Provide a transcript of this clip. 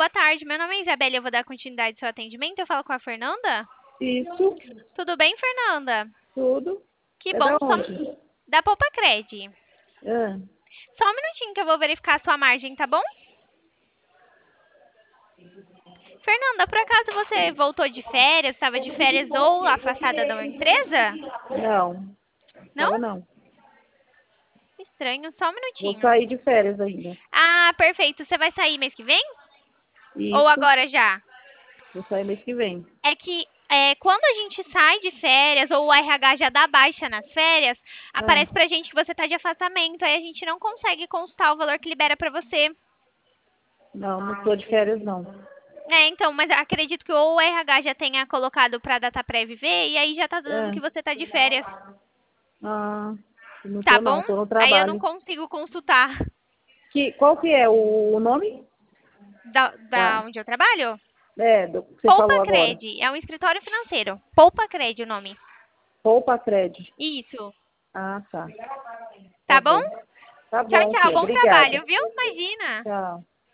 boa tarde. Meu nome é Isabela e eu vou dar continuidade ao seu atendimento. Eu falo com a Fernanda? Isso, Tudo bem, Fernanda? tudo. Que É da bom. onde? Da Poupa Cred. Ah, Só um minutinho que eu vou verificar a sua margem, tá bom? Fernanda, por acaso você voltou de férias, estava de férias ou afastada da empresa? não, Não? tava não. Estranho, só um Vou minutinho. sair de férias ainda. Ah, perfeito. Você vai sair mês que vem? Ou Isso, agora já? vou sair mês que vem. É que quando a gente sai de férias ou o RH já dá baixa nas férias, Ah, aparece pra gente que você tá de afastamento. Aí a gente não consegue consultar o valor que libera pra você. não, não tô de férias não. Então, mas acredito que ou o RH já tenha colocado pra data prévia ver e aí já tá dando Ah, que você tá de férias. ah, não Tá tô bom? não, tô no Aí eu não trabalho. consigo consultar Qual que é o nome? da Da, onde eu trabalho. do que você Poupa falou agora. Cred, é um escritório financeiro. Poupa Cred o nome. Poupa Crédito. Isso. Ah, tá. Tá Tá bom? bom. Tá Tchau, bom, tchau. filha. Bom Obrigada. trabalho, viu? Imagina. Tchau.